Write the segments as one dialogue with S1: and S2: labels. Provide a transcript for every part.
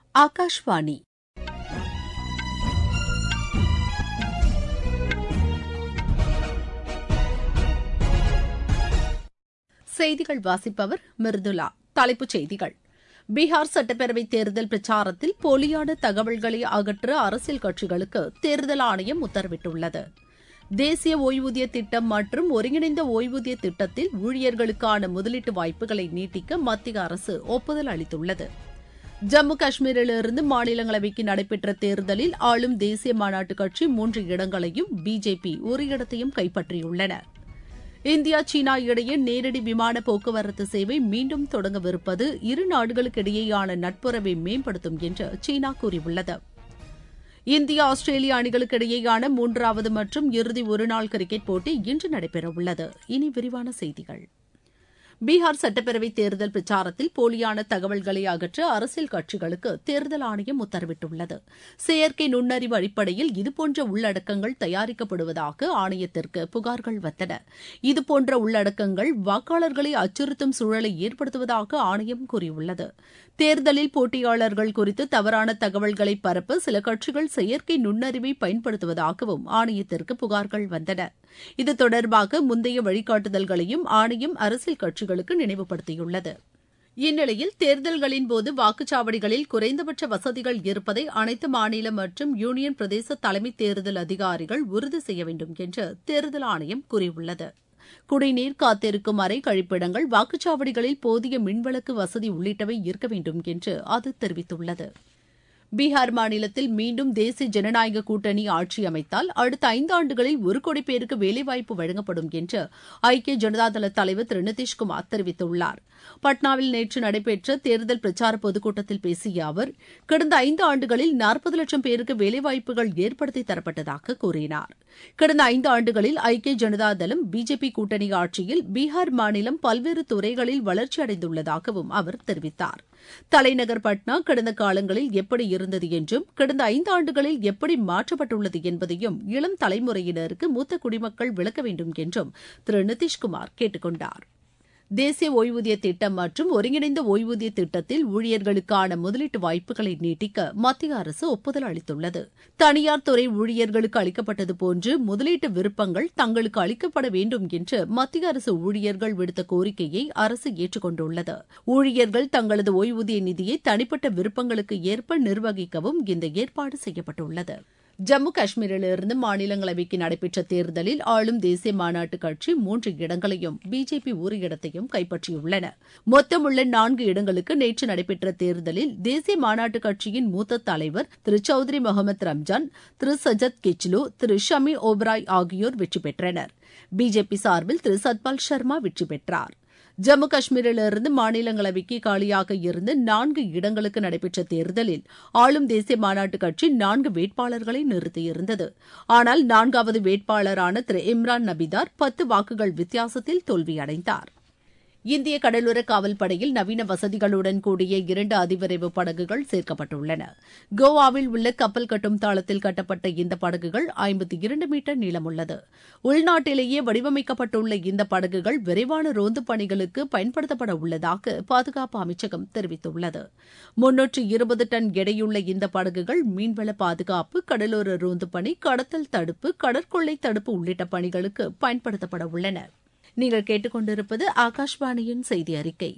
S1: ஆகாஷ்வாணி செய்திகள் வாசிப்பவர் மிருதுலா. தலைப்புச் செய்திகள். பீகார் சட்டப்பேரவைத் தேர்தல் பிரச்சாரத்தில் போலியான தகவல்களை அகற்ற அரசியல் கட்சிகளுக்கு தேர்தல் ஆணையம் உத்தரவிட்டுள்ளது. தேசிய ஓய்வூதிய திட்டம் மற்றும் ஒருங்கிணைந்த ஓய்வூதிய திட்டத்தில் ஊழியர்களுக்கான முதலீட்டு வாய்ப்புகளை நீட்டிக்க மத்திய அரசு ஒப்புதல் அளித்துள்ளது. ஜம்மு காஷ்மீரிலிருந்து மாநிலங்களவைக்கு நடைபெற்ற தேர்தலில் ஆளும் தேசிய மாநாட்டுக் கட்சி 3 இடங்களையும் பிஜேபி ஒரு இடத்தையும் கைப்பற்றியுள்ளன. இந்தியா சீனா இடையே நேரடி விமான போக்குவரத்து சேவை மீண்டும் தொடங்கவிருப்பது இரு நாடுகளுக்கிடையேயான நட்புறவை மேம்படுத்தும் என்று சீனா கூறியுள்ளது. இந்தியா ஆஸ்திரேலியா அணிகளுக்கிடையேயான 3வது மற்றும் இறுதி ஒருநாள் கிரிக்கெட் போட்டி இன்று நடைபெறவுள்ளது. இனி விரிவான செய்திகள். பீகார் சட்டப்பேரவைத் தேர்தல் பிரச்சாரத்தில் போலியான தகவல்களை அகற்ற அரசியல் கட்சிகளுக்கு தேர்தல் ஆணையம் உத்தரவிட்டுள்ளது. செயற்கை நுண்ணறிவு அடிப்படையில் இதுபோன்ற உள்ளடக்கங்கள் தயாரிக்கப்படுவதாக ஆணையத்திற்கு புகார்கள் வந்தன. இதுபோன்ற உள்ளடக்கங்கள் வாக்காளர்களை அச்சுறுத்தும் சூழலை ஏற்படுத்துவதாக ஆணையம் கூறியுள்ளது. தேர்தலில் போட்டியாளர்கள் குறித்து தவறான தகவல்களை பரப்ப சில கட்சிகள் செயற்கை நுண்ணறிவை பயன்படுத்துவதாகவும் ஆணையத்திற்கு புகார்கள் வந்தன. இது தொடர்பாக முந்தைய வழிகாட்டுதல்களையும் ஆணையம் அரசியல் கட்சிகளுக்கு நினைவுபடுத்தியுள்ளது. இந்நிலையில் தேர்தல்களின்போது வாக்குச்சாவடிகளில் குறைந்தபட்ச வசதிகள் இருப்பதை அனைத்து மாநில மற்றும் யூனியன் பிரதேச தலைமை தேர்தல் அதிகாரிகள் உறுதி செய்ய வேண்டும் என்று தேர்தல் ஆணையம் கூறியுள்ளது. குடிநீர், காத்திருக்கும் அறை, கழிப்பிடங்கள், வாக்குச்சாவடிகளில் போதிய மின்விளக்கு வசதி உள்ளிட்டவை இருக்க வேண்டும் என்று அது தெரிவித்துள்ளது. பீகார் மாநிலத்தில் மீண்டும் தேசிய ஜனநாயக கூட்டணி ஆட்சி அமைத்தால் அடுத்த 5 ஆண்டுகளில் 1 கோடி பேருக்கு வேலைவாய்ப்பு வழங்கப்படும் என்று ஐக்கிய ஜனதாதள தலைவர் திரு நிதிஷ்குமார் தெரிவித்துள்ளார். பட்னாவில் நேற்று நடைபெற்ற தேர்தல் பிரச்சார பொதுக்கூட்டத்தில் பேசிய அவர், கடந்த 5 ஆண்டுகளில் 40 லட்சம் பேருக்கு வேலைவாய்ப்புகள் ஏற்படுத்தி தரப்பட்டதாக கூறினார். கடந்த 5 ஆண்டுகளில் ஐக்கிய ஜனதாதளம் பிஜேபி கூட்டணி ஆட்சியில் பீகார் மாநிலம் பல்வேறு துறைகளில் வளர்ச்சியடைந்துள்ளதாகவும் அவர் தெரிவித்தார். தலைநகர் பட்னா கடந்த காலங்களில் எப்படி இருந்தது என்றும் கடந்த 5 ஆண்டுகளில் எப்படி மாற்றப்பட்டுள்ளது என்பதையும் இளம் தலைமுறையினருக்கு மூத்த குடிமக்கள் விளக்க வேண்டும் என்றும் திரு நிதிஷ்குமார் கேட்டுக் கொண்டார். தேசிய ஓய்வூதிய திட்டம் மற்றும் ஒருங்கிணைந்த ஓய்வூதிய திட்டத்தில் ஊழியர்களுக்கான முதலீட்டு வாய்ப்புகளை நீட்டிக்க மத்திய அரசு ஒப்புதல் அளித்துள்ளது. தனியார் துறை ஊழியர்களுக்கு அளிக்கப்பட்டது போன்று முதலீட்டு விருப்பங்கள் தங்களுக்கு அளிக்கப்பட வேண்டும் என்று மத்திய அரசு ஊழியர்கள் விடுத்த கோரிக்கையை அரசு ஏற்றுக் கொண்டுள்ளது. ஊழியர்கள் தங்களது ஓய்வூதிய நிதியை தனிப்பட்ட விருப்பங்களுக்கு ஏற்ப நிர்வகிக்கவும் இந்த ஏற்பாடு செய்யப்பட்டுள்ளது. ஜம்மு காஷ்மீரிலிருந்து மாநிலங்களவைக்கு நடைபெற்ற தேர்தலில் ஆளும் தேசிய மாநாட்டுக் கட்சி 3 இடங்களையும் பிஜேபி ஒரு இடத்தையும் கைப்பற்றியுள்ளன. மொத்தமுள்ள 4 இடங்களுக்கு நேற்று நடைபெற்ற தேர்தலில் தேசிய மாநாட்டுக் கட்சியின் மூத்த தலைவர் திரு சௌத்ரி முகமது ரம்ஜான், திரு சஜத் கிச்லு, திரு ஷமி ஓபராய் ஆகியோர் வெற்றி பெற்றனர். பிஜேபி சார்பில் திரு சத்பால் சர்மா வெற்றி பெற்றார். ஜம்மு காஷ்மீரிலிருந்து மாநிலங்களவைக்கு காலியாக இருந்த 4 இடங்களுக்கு நடைபெற்ற தேர்தலில் ஆளும் தேசிய மாநாட்டுக் கட்சி 4 வேட்பாளர்களை நிறுத்தியிருந்தது. ஆனால் 4வது வேட்பாளரான திரு இம்ரான் நபிதார் 10 வாக்குகள் வித்தியாசத்தில் தோல்வியடைந்தார். இந்திய கடலோர காவல்படையில் நவீன வசதிகளுடன் கூடிய 2 அதிவிரைவு படகுகள் சேர்க்கப்பட்டுள்ளன. கோவாவில் உள்ள கப்பல் கட்டும் தளத்தில் கட்டப்பட்ட இந்த படகுகள் 52 மீட்டர் நீளமுள்ளது. உள்நாட்டிலேயே வடிவமைக்கப்பட்டுள்ள இந்த படகுகள் விரைவான ரோந்து பணிகளுக்கு பயன்படுத்தப்பட உள்ளதாக பாதுகாப்பு அமைச்சகம் தெரிவித்துள்ளது. 320 டன் எடையுள்ள இந்த படகுகள் மீன்வள பாதுகாப்பு, கடலோர ரோந்து பணி, கடத்தல் தடுப்பு, கடற்கொள்ளை தடுப்பு உள்ளிட்ட பணிகளுக்கு பயன்படுத்தப்பட உள்ளன. நீங்கள் கேட்டுக்கொண்டிருப்பது ஆகாஷ்வாணியின் செய்தி அறிக்கை.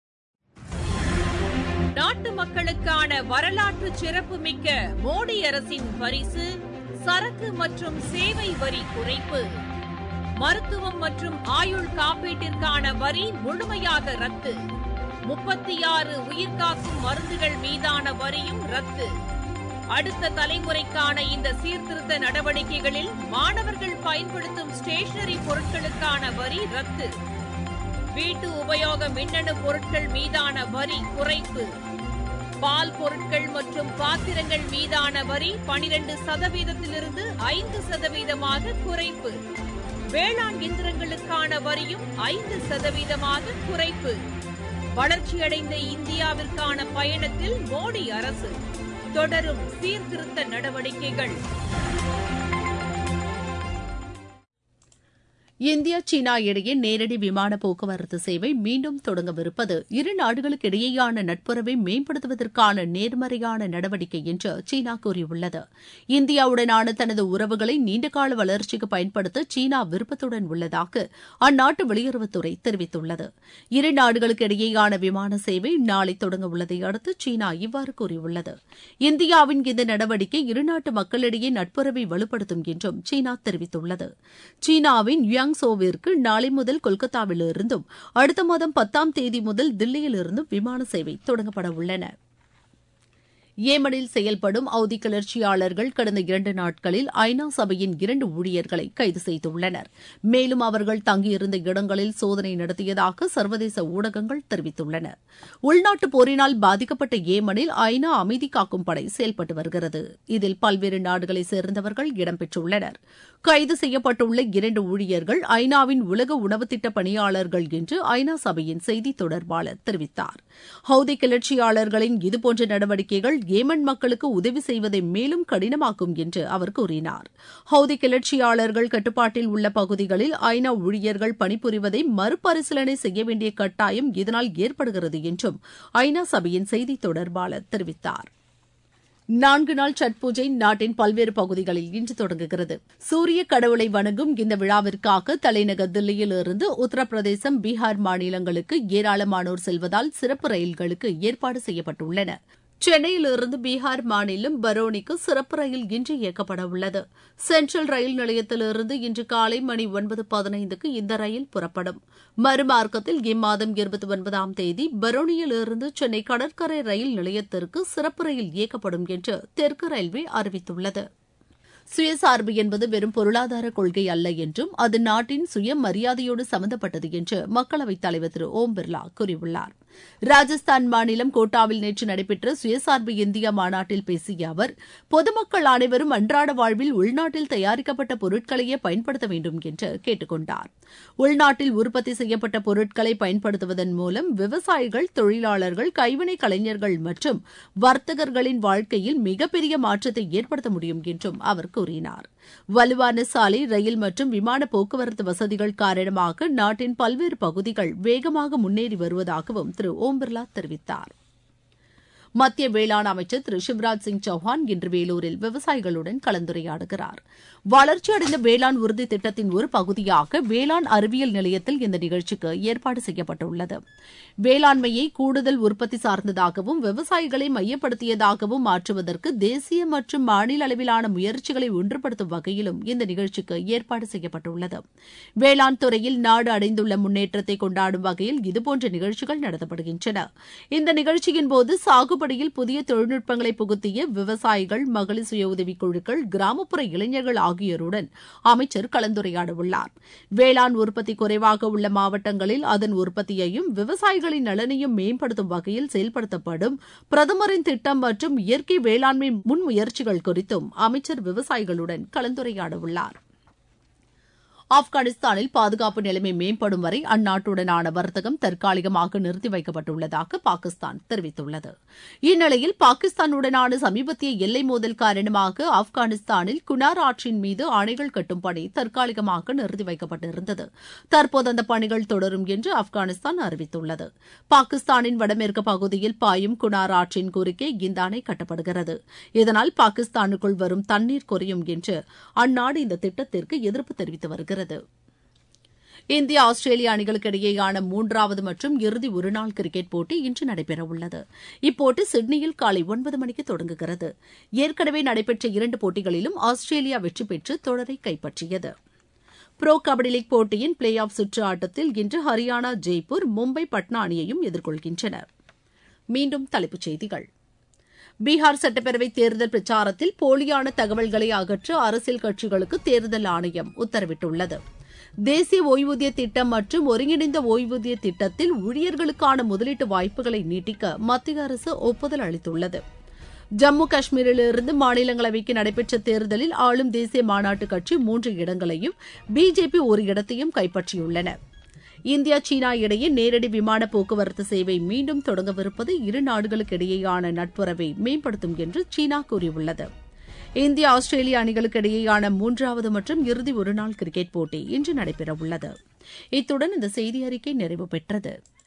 S2: நாட்டு மக்களுக்கான வரலாற்று சிறப்புமிக்க மோடி அரசின் பரிசு சரக்கு மற்றும் சேவை வரி குறைப்பு. மருத்துவம் மற்றும் ஆயுள் காப்பீட்டிற்கான வரி முழுமையாக ரத்து. 36 உயிர்காக்கும் மருந்துகள் மீதான வரியும் ரத்து. அடுத்த தலைமுறைக்கான இந்த சீர்திருத்த நடவடிக்கைகளில் மாணவர்கள் பயன்படுத்தும் ஸ்டேஷனரி பொருட்களுக்கான வரி ரத்து. வீட்டு உபயோக மின்னணு பொருட்கள் மீதான வரி குறைப்பு. பால் பொருட்கள் மற்றும் பாத்திரங்கள் மீதான வரி 12%-இலிருந்து 5% குறைப்பு. வேளாண் இயந்திரங்களுக்கான வரியும் 5% குறைப்பு. வளர்ச்சியடைந்த இந்தியாவிற்கான பயணத்தில் மோடி அரசு தொடரும் சீர்திருத்த நடவடிக்கைகள்.
S1: இந்தியா சீனா இடையே நேரடி விமான போக்குவரத்து சேவை மீண்டும் தொடங்கவிருப்பது இரு நாடுகளுக்கு இடையேயான நட்புறவை மேம்படுத்துவதற்கான நேர்மறையான நடவடிக்கை என்று சீனா கூறியுள்ளது. இந்தியாவுடனான தனது உறவுகளை நீண்டகால வளர்ச்சிக்கு பயன்படுத்த சீனா விருப்பத்துடன் உள்ளதாக அந்நாட்டு வெளியுறவுத்துறை தெரிவித்துள்ளது. இரு நாடுகளுக்கு இடையேயான விமான சேவை நாளை தொடங்க உள்ளதை அடுத்து சீனா இவ்வாறு கூறியுள்ளது. இந்தியாவின் இந்த நடவடிக்கை இருநாட்டு மக்களிடையே நட்புறவை வலுப்படுத்தும் என்றும் சீனா தெரிவித்துள்ளது. சீனாவின் சோவிற்கு நாளை முதல் கொல்கத்தாவிலிருந்தும் அடுத்த மாதம் 10ஆம் தேதி முதல் தில்லியிலிருந்தும் விமான சேவை தொடங்கப்பட உள்ளன. ஏமனில் செயல்படும் ஹவுதி கிளர்ச்சியாளர்கள் கடந்த 2 நாட்களில் ஐநா சபையின் 2 ஊழியர்களை கைது செய்துள்ளனர். மேலும் அவர்கள் தங்கியிருந்த இடங்களில் சோதனை நடத்தியதாக சர்வதேச ஊடகங்கள் தெரிவித்துள்ளன. உள்நாட்டு போரினால் பாதிக்கப்பட்ட ஏமனில் ஐநா அமைதி காக்கும் படை செயல்பட்டு வருகிறது. இதில் பல்வேறு நாடுகளைச் சேர்ந்தவர்கள் இடம்பெற்றுள்ளனர். கைது செய்யப்பட்டுள்ள 2 ஊழியர்கள் ஐநாவின் உலக உணவு திட்ட பணியாளர்கள் என்று ஐநா சபையின் செய்தி தொடர்பாளர் தெரிவித்தார். ஹவுதி கிளர்ச்சியாளர்களின் இதுபோன்ற நடவடிக்கைகள் ஏமன் மக்களுக்கு உதவி செய்வதை மேலும் கடினமாக்கும் என்று அவர் கூறினார். ஹவுதி கிளர்ச்சியாளர்கள் கட்டுப்பாட்டில் உள்ள பகுதிகளில் ஐநா ஊழியர்கள் பணிபுரிவதை மறுபரிசீலனை செய்ய வேண்டிய கட்டாயம் இதனால் ஏற்படுகிறது என்றும் ஐநா சபையின் செய்தி தொடர்பாளர் தெரிவித்தார். 4 நாள் சட் பூஜை நாட்டின் பல்வேறு பகுதிகளில் இன்று தொடங்குகிறது. சூரிய கடவுளை வணங்கும் இந்த விழாவிற்காக தலைநகர் தில்லியிலிருந்து உத்தரப்பிரதேசம், பீகார் மாநிலங்களுக்கு ஏராளமானோர் செல்வதால் சிறப்பு ரயில்களுக்கு ஏற்பாடு செய்யப்பட்டுள்ளன. சென்னையிலிருந்து பீகார் மாநிலம் பரோனிக்கு சிறப்பு ரயில் இன்று இயக்கப்பட உள்ளது. சென்ட்ரல் ரயில் நிலையத்திலிருந்து இன்று காலை மணி 9:15க்கு இந்த ரயில் புறப்படும். மறுமார்க்கத்தில் இம்மாதம் 29ஆம் தேதி பரோனியிலிருந்து சென்னை கடற்கரை ரயில் நிலையத்திற்கு சிறப்பு ரயில் இயக்கப்படும் என்று தெற்கு ரயில்வே அறிவித்துள்ளது. சுயசார்பு என்பது வெறும் பொருளாதார கொள்கை அல்ல என்றும் அது நாட்டின் சுயமரியாதையோடு சம்பந்தப்பட்டது என்று மக்களவைத் தலைவர் திரு ஓம் பிர்லா கூறியுள்ளார். ராஜஸ்தான் மாநிலம் கோட்டாவில் நேற்று நடைபெற்ற சுயசார்பு இந்தியா மாநாட்டில் பேசிய அவர், பொதுமக்கள் அனைவரும் அன்றாட வாழ்வில் உள்நாட்டில் தயாரிக்கப்பட்ட பொருட்களையே பயன்படுத்த வேண்டும் என்று கேட்டுக் கொண்டார். உள்நாட்டில் உற்பத்தி செய்யப்பட்ட பொருட்களை பயன்படுத்துவதன் மூலம் விவசாயிகள், தொழிலாளர்கள், கைவினை கலைஞர்கள் மற்றும் வர்த்தகர்களின் வாழ்க்கையில் மிகப்பெரிய மாற்றத்தை ஏற்படுத்த முடியும் என்றும் அவர் கூறினார். வலுவான சாலை, ரயில் மற்றும் விமான போக்குவரத்து வசதிகள் காரணமாக நாட்டின் பல்வேறு பகுதிகள் வேகமாக முன்னேறி வருவதாகவும் திரு ஓம் பிர்லா தெரிவித்தார். மத்திய வேளாண் அமைச்சர் திரு சிவராஜ் சிங் சௌஹான் இன்று வேலூரில் விவசாயிகளுடன் கலந்துரையாடுகிறார். வளர்ச்சியடைந்த வேளாண் உறுதி திட்டத்தின் ஒரு பகுதியாக வேளாண் அறிவியல் நிலையத்தில் இந்த நிகழ்ச்சிக்கு ஏற்பாடு செய்யப்பட்டுள்ளது. வேளாண்மையை கூடுதல் உற்பத்தி சார்ந்ததாகவும் விவசாயிகளை மையப்படுத்தியதாகவும் மாற்றுவதற்கு தேசிய மற்றும் மாநில அளவிலான முயற்சிகளை ஒன்றுபடுத்தும் வகையிலும் இந்த நிகழ்ச்சிக்கு ஏற்பாடு செய்யப்பட்டுள்ளது. வேளாண் துறையில் நாடு அடைந்துள்ள முன்னேற்றத்தை கொண்டாடும் வகையில் இதுபோன்ற நிகழ்ச்சிகள் நடத்தப்படுகின்றன. இந்த நிகழ்ச்சியின் போது சாகுபடியில் புதிய தொழில்நுட்பங்களை புகுத்திய விவசாயிகள், மகளிர் சுய உதவிக் குழுக்கள், கிராமப்புற இளைஞர்கள் ஆகியோருடன் அமைச்சர் கலந்துரையாடவுள்ளார். வேளாண் உற்பத்தி குறைவாக உள்ள மாவட்டங்களில் அதன் உற்பத்தியையும் விவசாயிகளின் நலனையும் மேம்படுத்தும் வகையில் செயல்படுத்தப்படும் பிரதமரின் திட்டம் மற்றும் இயற்கை வேளாண்மை முன்முயற்சிகள் குறித்தும் அமைச்சர் விவசாயிகளுடன் கலந்துரையாடவுள்ளார். ஆப்கானிஸ்தானில் பாதுகாப்பு நிலைமை மேம்படும் வரை அந்நாட்டுடனான வர்த்தகம் தற்காலிகமாக நிறுத்தி வைக்கப்பட்டுள்ளதாக பாகிஸ்தான் தெரிவித்துள்ளது. இந்நிலையில் பாகிஸ்தானுடனான சமீபத்திய எல்லை மோதல் காரணமாக ஆப்கானிஸ்தானில் குனார் ஆற்றின் மீது அணைகள் கட்டும் பணி தற்காலிகமாக நிறுத்தி வைக்கப்பட்டிருந்தது. தற்போது அந்த பணிகள் தொடரும் என்று ஆப்கானிஸ்தான் அறிவித்துள்ளது. பாகிஸ்தானின் வடமேற்கு பகுதியில் பாயும் குனார் ஆற்றின் குறுக்கே இந்த அணை கட்டப்படுகிறது. இதனால் பாகிஸ்தானுக்குள் வரும் தண்ணீர் குறையும் என்று அந்நாடு இந்த திட்டத்திற்கு எதிர்ப்பு தெரிவித்து வருகிறது. இந்தியா, ஆஸ்திரேலியா அணிகளுக்கு இடையேயான 3வது மற்றும் இறுதி ஒருநாள் கிரிக்கெட் போட்டி இன்று நடைபெறவுள்ளது. இப்போட்டி சிட்னியில் காலை 9 மணிக்கு தொடங்குகிறது. ஏற்கனவே நடைபெற்ற 2 போட்டிகளிலும் ஆஸ்திரேலியா வெற்றி பெற்று தொடரை கைப்பற்றியது. புரோ கபடி லீக் போட்டியின் பிளே ஆஃப் சுற்று ஆட்டத்தில் இன்று ஹரியானா, ஜெய்ப்பூர், மும்பை, பட்னா அணியையும் எதிர்கொள்கின்றன. மீண்டும் தலைப்புச் செய்திகள். பீகார் சட்டப்பேரவைத் தேர்தல் பிரச்சாரத்தில் போலியான தகவல்களை அகற்ற அரசியல் கட்சிகளுக்கு தேர்தல் ஆணையம் உத்தரவிட்டுள்ளது. தேசிய ஓய்வூதிய திட்டம் மற்றும் ஒருங்கிணைந்த ஓய்வூதிய திட்டத்தில் ஊழியர்களுக்கான முதலீட்டு வாய்ப்புகளை நீட்டிக்க மத்திய அரசு ஒப்புதல் அளித்துள்ளது. ஜம்மு காஷ்மீரிலிருந்து மாநிலங்களவைக்கு நடைபெற்ற தேர்தலில் ஆளும் தேசிய மாநாட்டுக் கட்சி 3 இடங்களையும், பிஜேபி 1 இடத்தையும் கைப்பற்றியுள்ளன. இந்தியா, சீனா இடையே நேரடி விமான போக்குவரத்து சேவை மீண்டும் தொடங்கவிருப்பது இரு நாடுகளுக்கு இடையேயான நட்புறவை மேம்படுத்தும் என்று சீனா கூறியுள்ளது. இந்தியா ஆஸ்திரேலியா அணிகளுக்கு இடையேயான மூன்றாவது மற்றும் இறுதி ஒருநாள் கிரிக்கெட் போட்டி இன்று நடைபெறவுள்ளது. இத்துடன் இந்த செய்தி அறிக்கை நிறைவு பெற்றது.